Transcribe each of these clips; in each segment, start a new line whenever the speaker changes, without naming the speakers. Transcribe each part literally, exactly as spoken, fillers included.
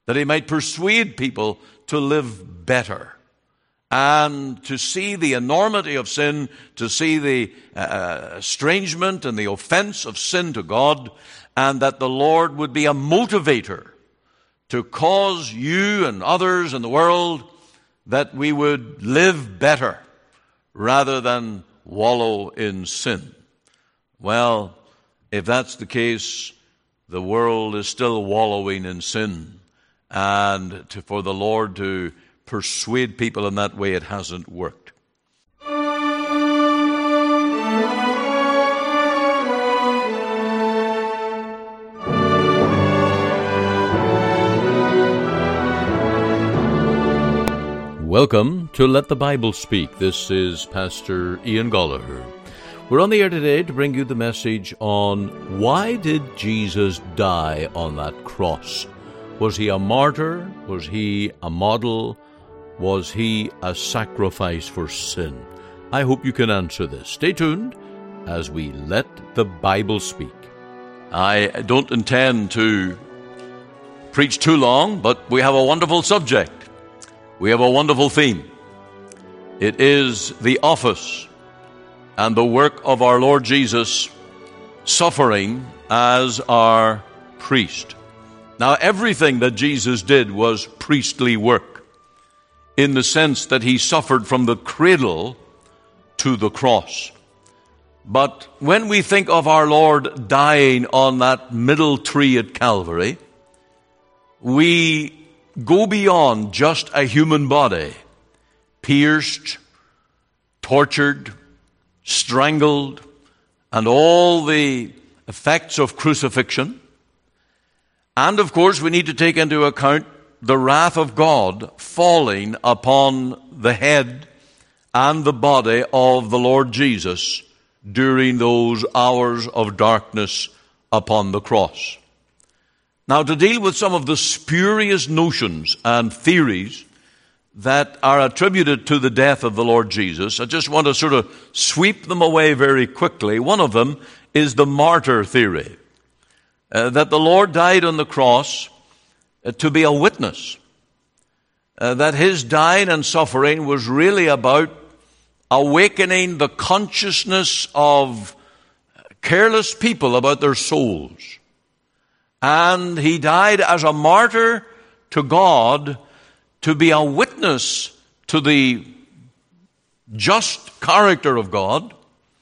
that he might persuade people to live better and to see the enormity of sin, to see the uh, estrangement and the offense of sin to God, and that the Lord would be a motivator to cause you and others in the world that we would live better rather than wallow in sin. Well, if that's the case, the world is still wallowing in sin, and to, for the Lord to persuade people in that way, it hasn't worked. Welcome to Let the Bible Speak. This is Pastor Ian Gollaher. We're on the air today to bring you the message on why did Jesus die on that cross? Was he a martyr? Was he a model? Was he a sacrifice for sin? I hope you can answer this. Stay tuned as we let the Bible speak. I don't intend to preach too long, but we have a wonderful subject. We have a wonderful theme. It is the office and the work of our Lord Jesus suffering as our priest. Now, everything that Jesus did was priestly work in the sense that he suffered from the cradle to the cross. But when we think of our Lord dying on that middle tree at Calvary, we go beyond just a human body, pierced, tortured, strangled, and all the effects of crucifixion. And of course, we need to take into account the wrath of God falling upon the head and the body of the Lord Jesus during those hours of darkness upon the cross. Now, to deal with some of the spurious notions and theories that are attributed to the death of the Lord Jesus, I just want to sort of sweep them away very quickly. One of them is the martyr theory, uh, that the Lord died on the cross uh, to be a witness, uh, that his dying and suffering was really about awakening the consciousness of careless people about their souls. And he died as a martyr to God to be a witness to the just character of God,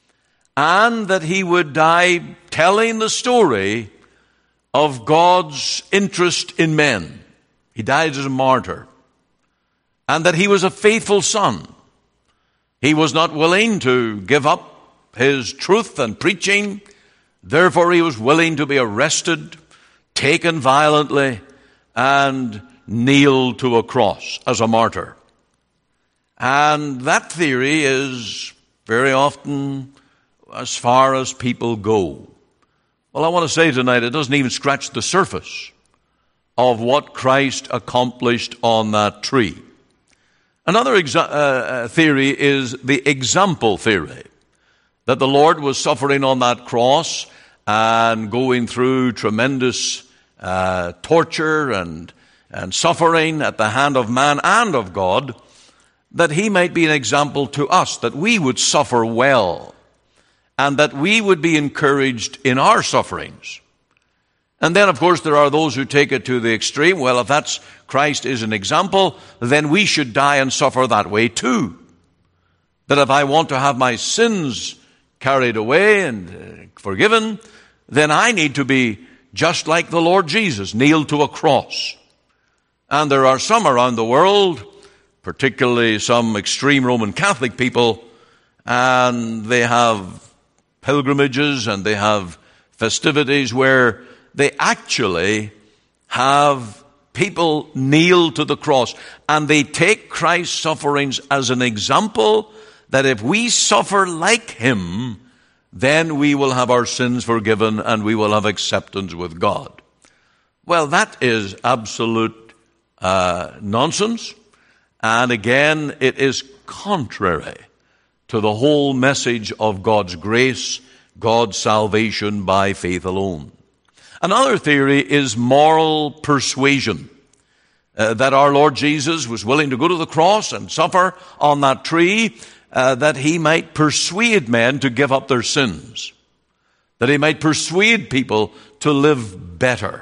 and that he would die telling the story of God's interest in men. He died as a martyr. And that he was a faithful son. He was not willing to give up his truth and preaching. Therefore, he was willing to be arrested, taken violently, and nailed to a cross as a martyr. And that theory is very often as far as people go. Well, I want to say tonight, it doesn't even scratch the surface of what Christ accomplished on that tree. Another exa- uh, theory is the example theory, that the Lord was suffering on that cross and going through tremendous uh, torture and, and suffering at the hand of man and of God, that he might be an example to us, that we would suffer well, and that we would be encouraged in our sufferings. And then, of course, there are those who take it to the extreme. Well, if that's Christ is an example, then we should die and suffer that way too. That if I want to have my sins carried away and uh, forgiven, then I need to be just like the Lord Jesus, nailed to a cross. And there are some around the world, particularly some extreme Roman Catholic people, and they have pilgrimages and they have festivities where they actually have people nailed to the cross, and they take Christ's sufferings as an example that if we suffer like him, then we will have our sins forgiven and we will have acceptance with God. Well, that is absolute uh, nonsense. And again, it is contrary to the whole message of God's grace, God's salvation by faith alone. Another theory is moral persuasion. uh, that our Lord Jesus was willing to go to the cross and suffer on that tree, uh, that he might persuade men to give up their sins, that he might persuade people to live better,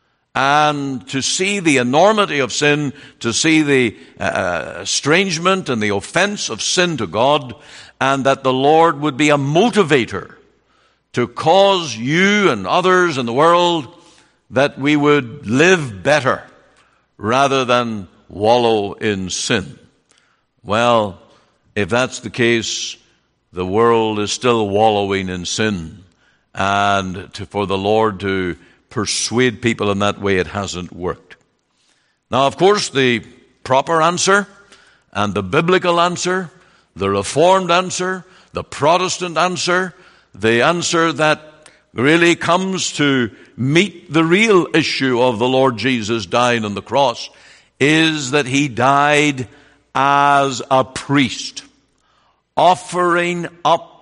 and to see the enormity of sin, to see the uh, estrangement and the offense of sin to God, and that the Lord would be a motivator to cause you and others in the world that we would live better rather than wallow in sin. Well, if that's the case, the world is still wallowing in sin, and to, for the Lord to persuade people in that way, it hasn't worked. Now, of course, the proper answer and the biblical answer, the Reformed answer, the Protestant answer, the answer that really comes to meet the real issue of the Lord Jesus dying on the cross, is that he died as a priest, offering up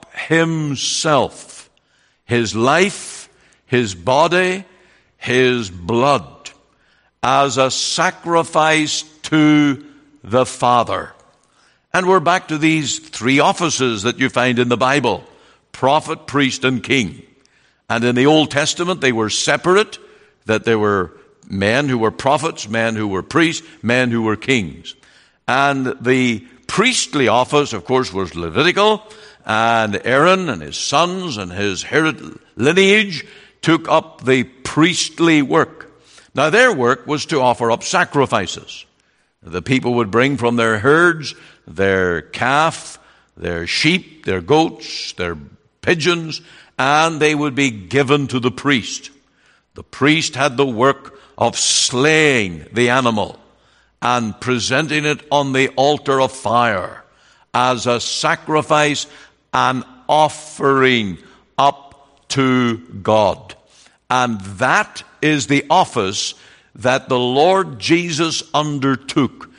himself, his life, his body, his blood, as a sacrifice to the Father. And we're back to these three offices that you find in the Bible: prophet, priest, and king. And in the Old Testament, they were separate, that there were men who were prophets, men who were priests, men who were kings. And the priestly office, of course, was Levitical, and Aaron and his sons and his lineage took up the priestly work. Now, their work was to offer up sacrifices. The people would bring from their herds their calf, their sheep, their goats, their pigeons, and they would be given to the priest. The priest had the work of slaying the animal and presenting it on the altar of fire as a sacrifice and offering up to God. And that is the office that the Lord Jesus undertook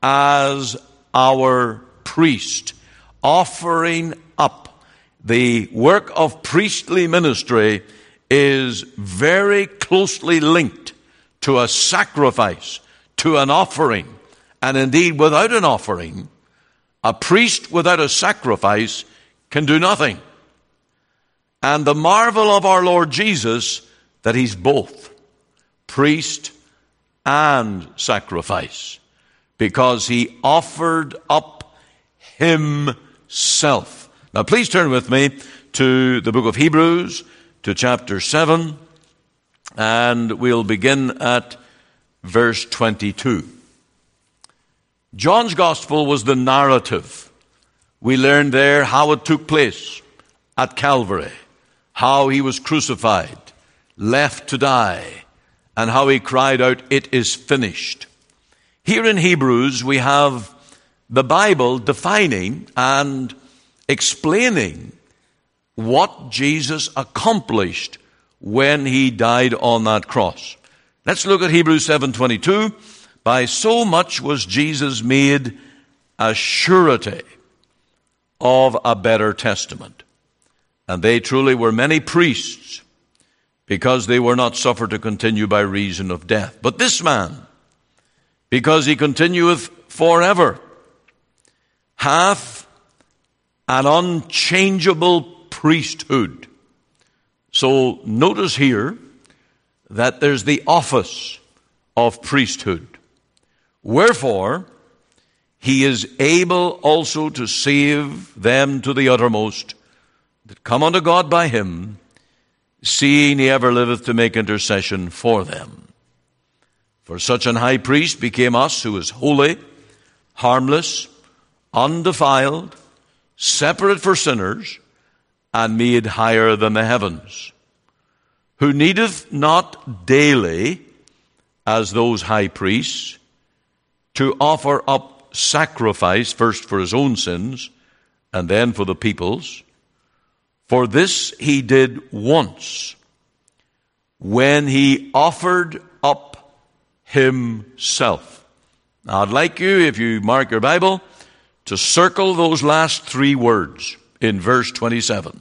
as our priest, offering up. The work of priestly ministry is very closely linked to a sacrifice, to an offering. And indeed, without an offering, a priest without a sacrifice can do nothing. And the marvel of our Lord Jesus, that he's both priest and sacrifice, because he offered up himself. Now, please turn with me to the book of Hebrews, to chapter seven, and we'll begin at verse twenty-two. John's gospel was the narrative. We learned there how it took place at Calvary, how he was crucified, left to die, and how he cried out, "It is finished." Here in Hebrews, we have the Bible defining and explaining what Jesus accomplished when he died on that cross. Let's look at Hebrews seven twenty-two. By so much was Jesus made a surety of a better testament. And they truly were many priests, because they were not suffered to continue by reason of death. But this man, because he continueth forever, hath an unchangeable priesthood. So notice here that there's the office of priesthood. Wherefore, he is able also to save them to the uttermost that come unto God by him, seeing he ever liveth to make intercession for them. For such an high priest became us, who is holy, harmless, undefiled, separate for sinners, and made higher than the heavens, who needeth not daily, as those high priests, to offer up sacrifice, first for his own sins, and then for the people's. For this he did once, when he offered up himself. Now, I'd like you, if you mark your Bible, to circle those last three words in verse twenty-seven.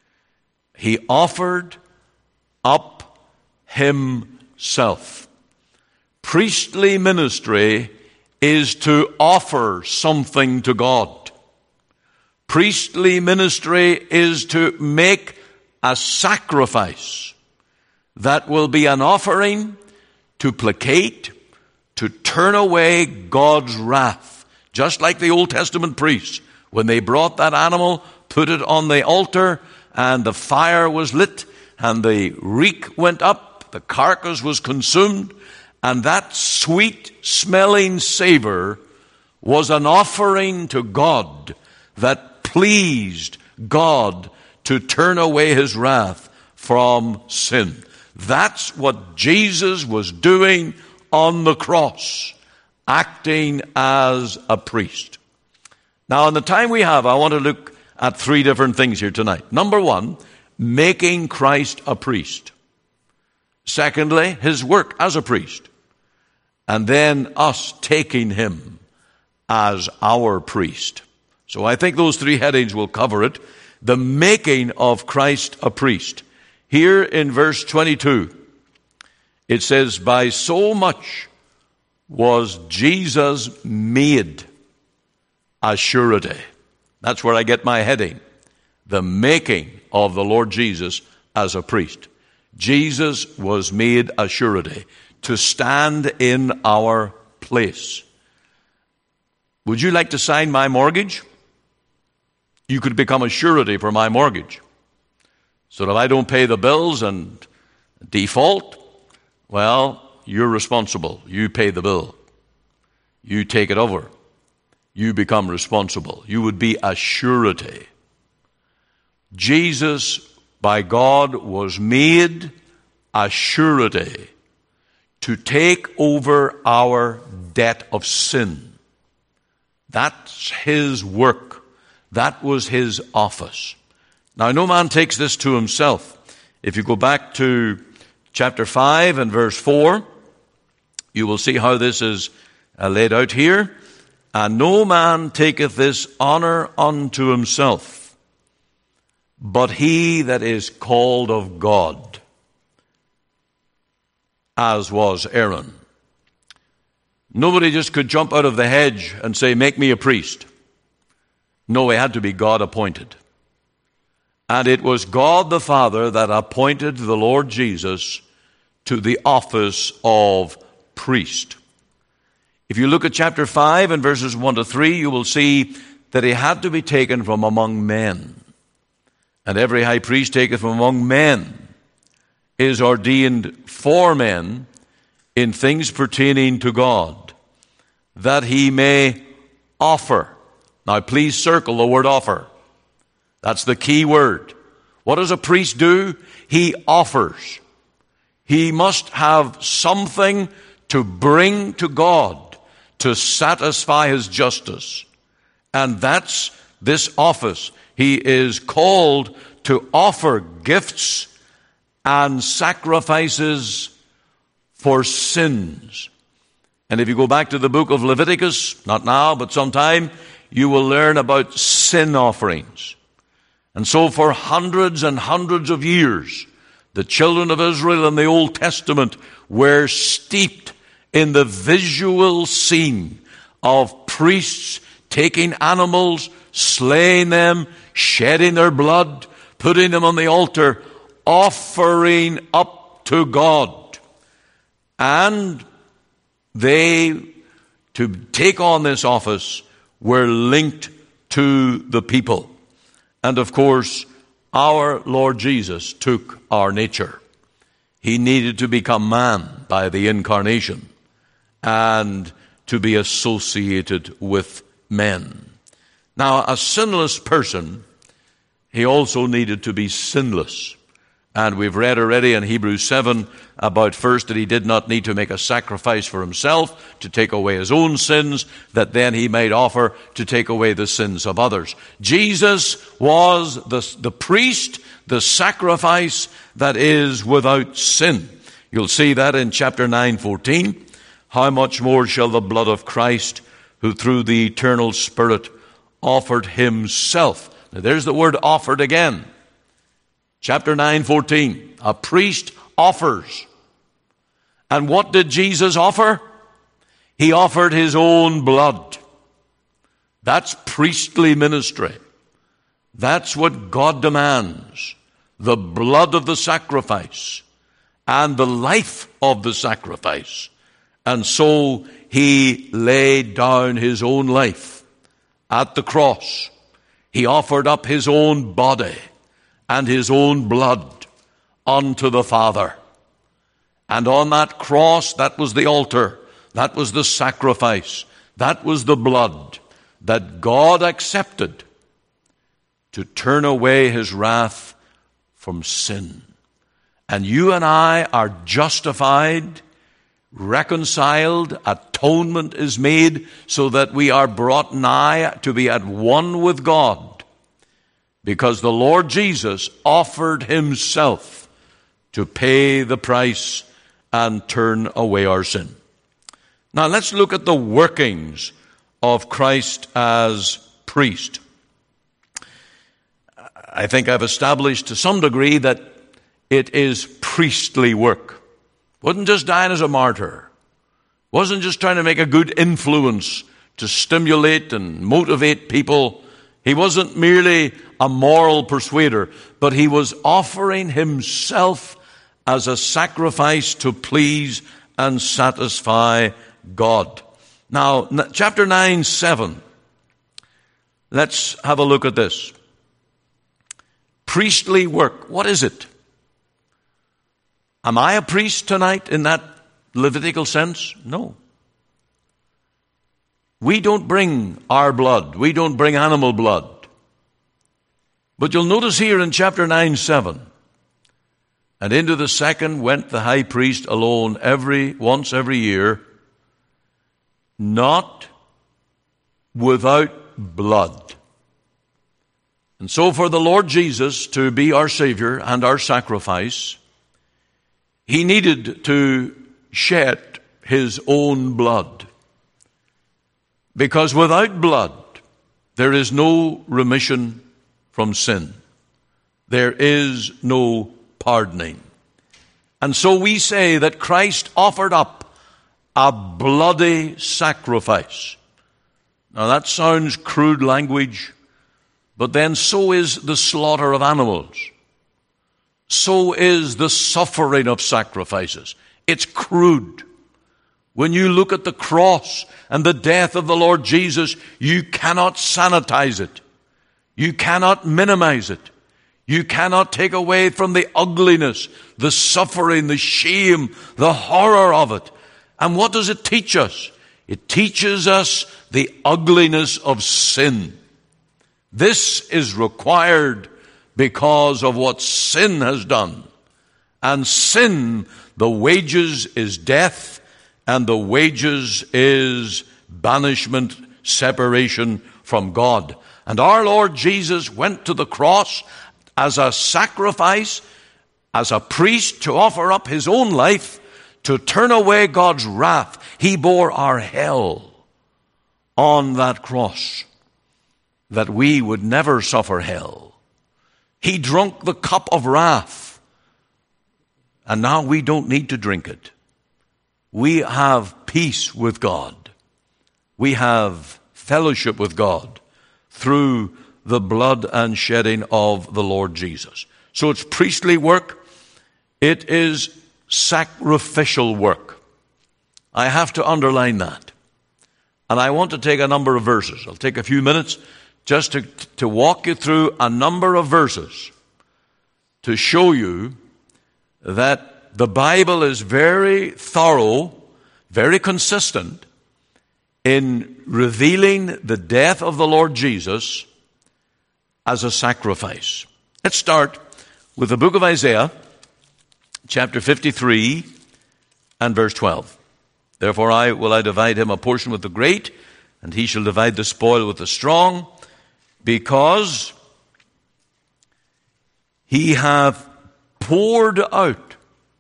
He offered up himself. priestly ministry is to offer something to God. Priestly ministry is to make a sacrifice that will be an offering to placate, to turn away God's wrath. Just like the Old Testament priests, when they brought that animal, put it on the altar, and the fire was lit, and the reek went up, the carcass was consumed, and that sweet-smelling savor was an offering to God that pleased God to turn away his wrath from sin. That's what Jesus was doing on the cross, acting as a priest. Now, in the time we have, I want to look at three different things here tonight. Number one, making Christ a priest. Secondly, his work as a priest. And then us taking him as our priest. So I think those three headings will cover it. The making of Christ a priest. Here in verse twenty-two, it says, by so much was Jesus made a surety. That's where I get my heading. The making of the Lord Jesus as a priest. Jesus was made a surety to stand in our place. Would you like to sign my mortgage? You could become a surety for my mortgage. So that if I don't pay the bills and default, well, you're responsible. You pay the bill. You take it over. You become responsible. You would be a surety. Jesus, by God, was made a surety to take over our debt of sin. That's his work. That was his office. Now, no man takes this to himself. If you go back to chapter five and verse four, you will see how this is uh, laid out here. And no man taketh this honor unto himself, but he that is called of God, as was Aaron. Nobody just could jump out of the hedge and say, make me a priest. No, he had to be God appointed. And it was God the Father that appointed the Lord Jesus to the office of priest. If you look at chapter five and verses one to three, you will see that he had to be taken from among men. And every high priest taketh from among men is ordained for men in things pertaining to God, that he may offer. Now please circle the word offer. That's the key word. What does a priest do? He offers. He must have something to bring to God to satisfy his justice. And that's this office. He is called to offer gifts and sacrifices for sins. And if you go back to the book of Leviticus, not now, but sometime, you will learn about sin offerings. And so for hundreds and hundreds of years, the children of Israel in the Old Testament were steeped in the visual scene of priests taking animals, slaying them, shedding their blood, putting them on the altar, offering up to God. And they, to take on this office, were linked to the people. And of course, our Lord Jesus took our nature. He needed to become man by the incarnation and to be associated with men. Now, a sinless person, he also needed to be sinless. And we've read already in Hebrews seven about first that he did not need to make a sacrifice for himself to take away his own sins, that then he might offer to take away the sins of others. Jesus was the, the priest, the sacrifice that is without sin. You'll see that in chapter nine fourteen. How much more shall the blood of Christ, who through the eternal Spirit offered himself. Now there's the word offered again. Chapter nine fourteen. A priest offers. And what did Jesus offer? He offered his own blood. That's priestly ministry. That's what God demands. The blood of the sacrifice and the life of the sacrifice. And so he laid down his own life at the cross. He offered up his own body and his own blood unto the Father. And on that cross, that was the altar, that was the sacrifice, that was the blood that God accepted to turn away his wrath from sin. And you and I are justified, reconciled, atonement is made so that we are brought nigh to be at one with God, because the Lord Jesus offered himself to pay the price and turn away our sin. Now let's look at the workings of Christ as priest. I think I've established to some degree that it is priestly work. Wasn't just dying as a martyr. Wasn't just trying to make a good influence to stimulate and motivate people. He wasn't merely a moral persuader, but he was offering himself as a sacrifice to please and satisfy God. Now, chapter nine, seven. Let's have a look at this. Priestly work. What is it? Am I a priest tonight in that Levitical sense? No. We don't bring our blood. We don't bring animal blood. But you'll notice here in chapter nine, seven, and into the second went the high priest alone every once every year, not without blood. And so for the Lord Jesus to be our Savior and our sacrifice, he needed to shed his own blood. Because without blood, there is no remission from sin. There is no pardoning. And so we say that Christ offered up a bloody sacrifice. Now that sounds crude language, but then so is the slaughter of animals. So is the suffering of sacrifices. It's crude. When you look at the cross and the death of the Lord Jesus, you cannot sanitize it. You cannot minimize it. You cannot take away from the ugliness, the suffering, the shame, the horror of it. And what does it teach us? It teaches us the ugliness of sin. This is required because of what sin has done. And sin, the wages is death, and the wages is banishment, separation from God. And our Lord Jesus went to the cross as a sacrifice, as a priest to offer up his own life to turn away God's wrath. He bore our hell on that cross that we would never suffer hell. He drunk the cup of wrath, and now we don't need to drink it. We have peace with God. We have fellowship with God through the blood and shedding of the Lord Jesus. So it's priestly work. It is sacrificial work. I have to underline that. And I want to take a number of verses. I'll take a few minutes just to, to walk you through a number of verses to show you that the Bible is very thorough, very consistent in revealing the death of the Lord Jesus as a sacrifice. Let's start with the book of Isaiah, chapter fifty-three and verse twelve. Therefore I will I divide him a portion with the great, and he shall divide the spoil with the strong, because he hath poured out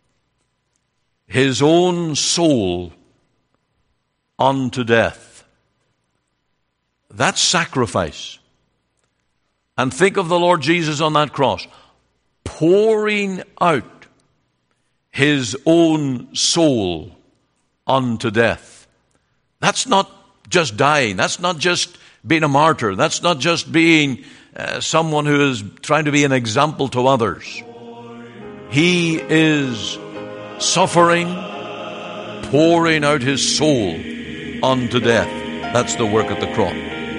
his own soul unto death. That's sacrifice. And think of the Lord Jesus on that cross, pouring out his own soul unto death. That's not just dying. That's not just being a martyr. That's not just being uh, someone who is trying to be an example to others. He is suffering, pouring out his soul unto death. That's the work at the cross.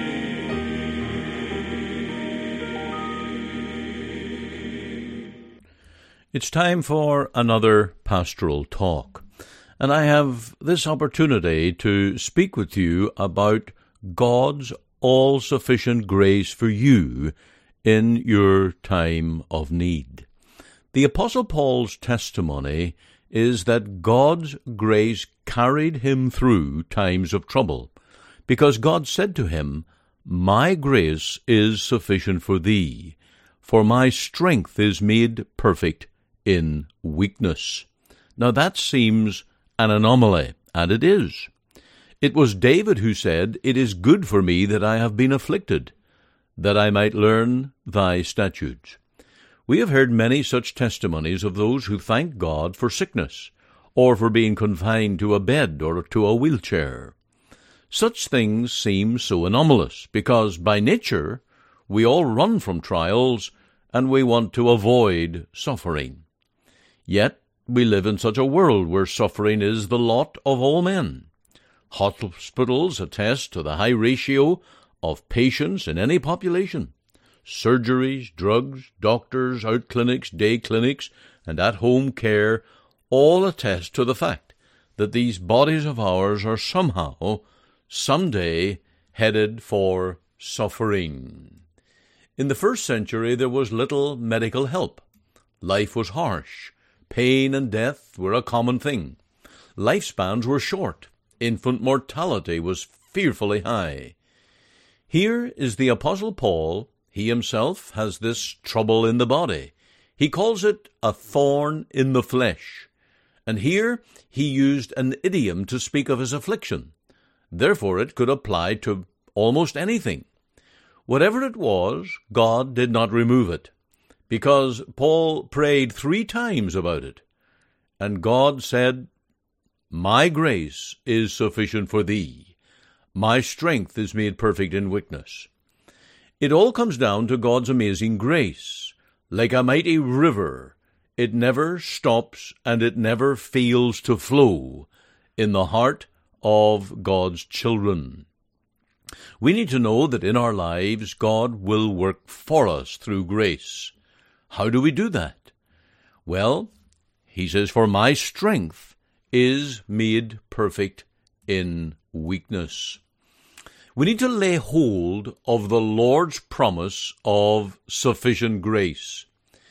It's time for another pastoral talk, and I have this opportunity to speak with you about God's all-sufficient grace for you in your time of need. The Apostle Paul's testimony is that God's grace carried him through times of trouble, because God said to him, "My grace is sufficient for thee, for my strength is made perfect in weakness." Now that seems an anomaly, and it is. It was David who said, "It is good for me that I have been afflicted, that I might learn thy statutes." We have heard many such testimonies of those who thank God for sickness, or for being confined to a bed or to a wheelchair. Such things seem so anomalous, because by nature we all run from trials, and we want to avoid suffering. Yet we live in such a world where suffering is the lot of all men. Hospitals attest to the high ratio of patients in any population. Surgeries, drugs, doctors, out clinics, day clinics, and at-home care all attest to the fact that these bodies of ours are somehow, someday, headed for suffering. In the first century there was little medical help. Life was harsh. Pain and death were a common thing. Lifespans were short. Infant mortality was fearfully high. Here is the Apostle Paul. He himself has this trouble in the body. He calls it a thorn in the flesh. And here he used an idiom to speak of his affliction. Therefore it could apply to almost anything. Whatever it was, God did not remove it, because Paul prayed three times about it. And God said, "My grace is sufficient for thee. My strength is made perfect in weakness." It all comes down to God's amazing grace. Like a mighty river, it never stops and it never fails to flow in the heart of God's children. We need to know that in our lives God will work for us through grace. How do we do that? Well, he says, "For my strength is made perfect in weakness." We need to lay hold of the Lord's promise of sufficient grace.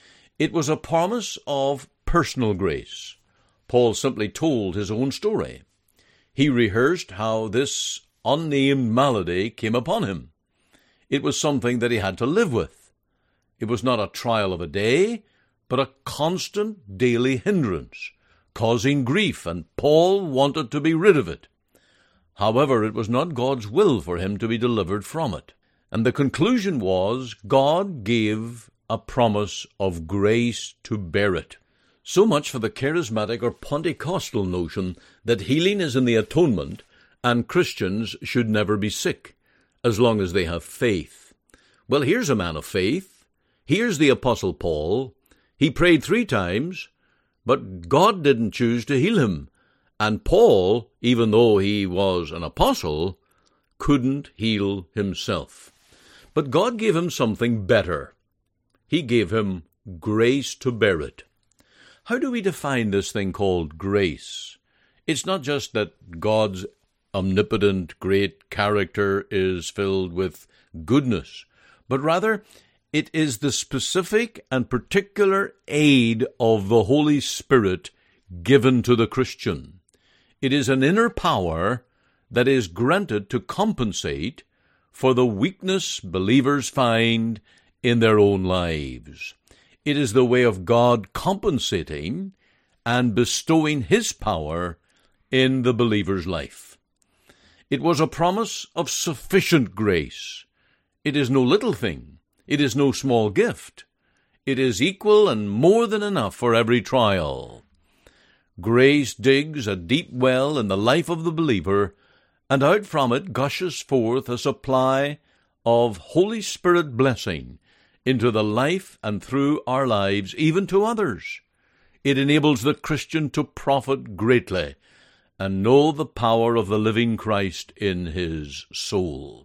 It was a promise of personal grace. Paul simply told his own story. He rehearsed how this unnamed malady came upon him. It was something that he had to live with. It was not a trial of a day, but a constant daily hindrance, causing grief, and Paul wanted to be rid of it. However, it was not God's will for him to be delivered from it. And the conclusion was, God gave a promise of grace to bear it. So much for the charismatic or Pentecostal notion that healing is in the atonement, and Christians should never be sick, as long as they have faith. Well, here's a man of faith. Here's the Apostle Paul. He prayed three times, but God didn't choose to heal him. And Paul, even though he was an apostle, couldn't heal himself. But God gave him something better. He gave him grace to bear it. How do we define this thing called grace? It's not just that God's omnipotent, great character is filled with goodness, but rather it is the specific and particular aid of the Holy Spirit given to the Christian. It is an inner power that is granted to compensate for the weakness believers find in their own lives. It is the way of God compensating and bestowing His power in the believer's life. It was a promise of sufficient grace. It is no little thing. It is no small gift. It is equal and more than enough for every trial. Grace digs a deep well in the life of the believer, and out from it gushes forth a supply of Holy Spirit blessing into the life and through our lives, even to others. It enables the Christian to profit greatly and know the power of the living Christ in his soul.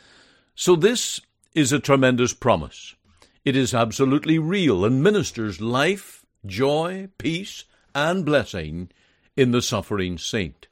So this is a tremendous promise. It is absolutely real and ministers life, joy, peace, and blessing in the suffering saint.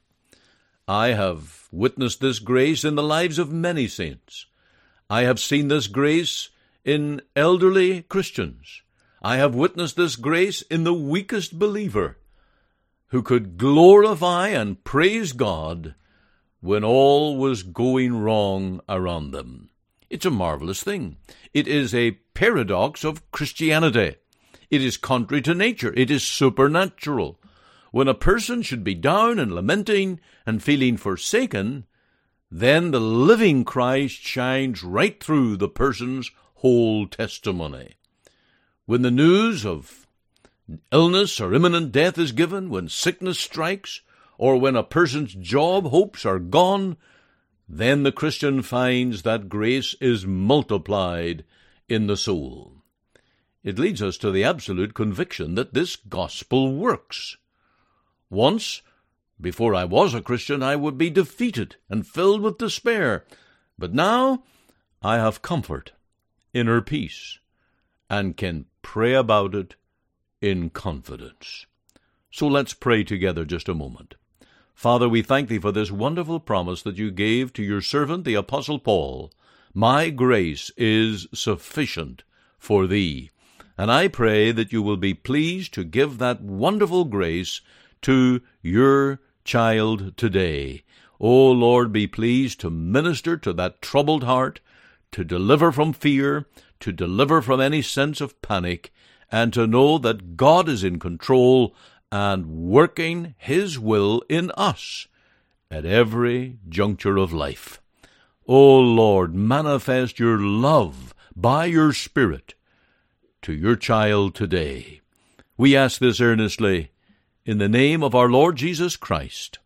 I have witnessed this grace in the lives of many saints. I have seen this grace in elderly Christians. I have witnessed this grace in the weakest believer, who could glorify and praise God when all was going wrong around them. It's a marvelous thing. It is a paradox of Christianity. It is contrary to nature. It is supernatural. When a person should be down and lamenting and feeling forsaken, then the living Christ shines right through the person's whole testimony. When the news of illness or imminent death is given, when sickness strikes, or when a person's job hopes are gone, then the Christian finds that grace is multiplied in the soul. It leads us to the absolute conviction that this gospel works. Once, before I was a Christian, I would be defeated and filled with despair. But now I have comfort, inner peace, and can pray about it in confidence. So let's pray together just a moment. Father, we thank Thee for this wonderful promise that You gave to Your servant, the Apostle Paul. My grace is sufficient for Thee. And I pray that You will be pleased to give that wonderful grace to Your child today. O Lord, be pleased to minister to that troubled heart, to deliver from fear, to deliver from any sense of panic, and to know that God is in control and working His will in us at every juncture of life. O Lord, manifest Your love by Your Spirit to Your child today. We ask this earnestly in the name of our Lord Jesus Christ.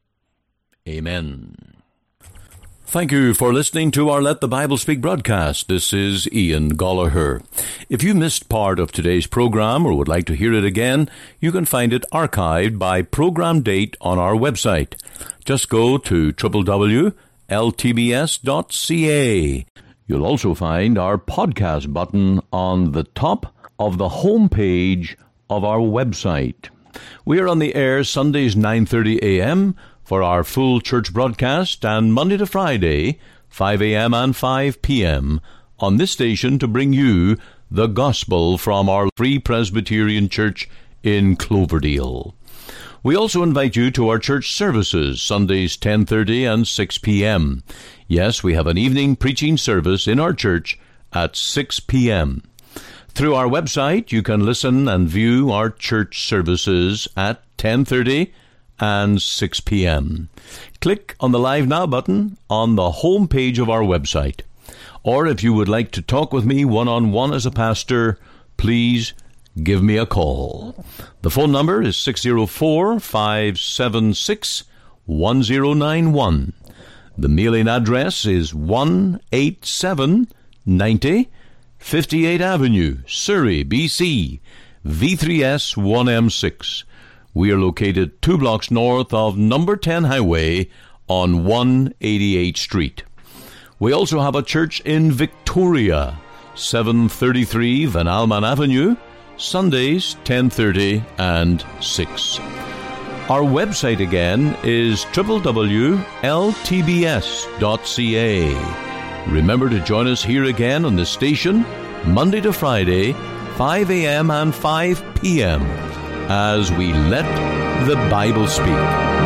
Amen. Thank you for listening to our Let the Bible Speak broadcast. This is Ian Gollaher. If you missed part of today's program or would like to hear it again, you can find it archived by program date on our website. Just go to w w w dot l t b s dot c a. You'll also find our podcast button on the top of the home page of our website. We are on the air Sundays nine thirty a.m., for our full church broadcast, and Monday to Friday, five a.m. and five p.m., on this station to bring you the gospel from our Free Presbyterian Church in Cloverdale. We also invite you to our church services, Sundays ten thirty and six p.m. Yes, we have an evening preaching service in our church at six p.m. Through our website, you can listen and view our church services at ten thirty and six p.m. Click on the Live Now button on the home page of our website. Or if you would like to talk with me one-on-one as a pastor, please give me a call. The phone number is six oh four, five seven six, one oh nine one. The mailing address is one eighty-seven ninety fifty-eighth Avenue, Surrey, B C, V three S one M six. We are located two blocks north of number ten Highway on one eighty-eighth Street. We also have a church in Victoria, seven thirty-three Van Alman Avenue, Sundays ten thirty and six. Our website again is w w w dot l t b s dot c a. Remember to join us here again on the station, Monday to Friday, five a.m. and five p.m., as we let the Bible speak.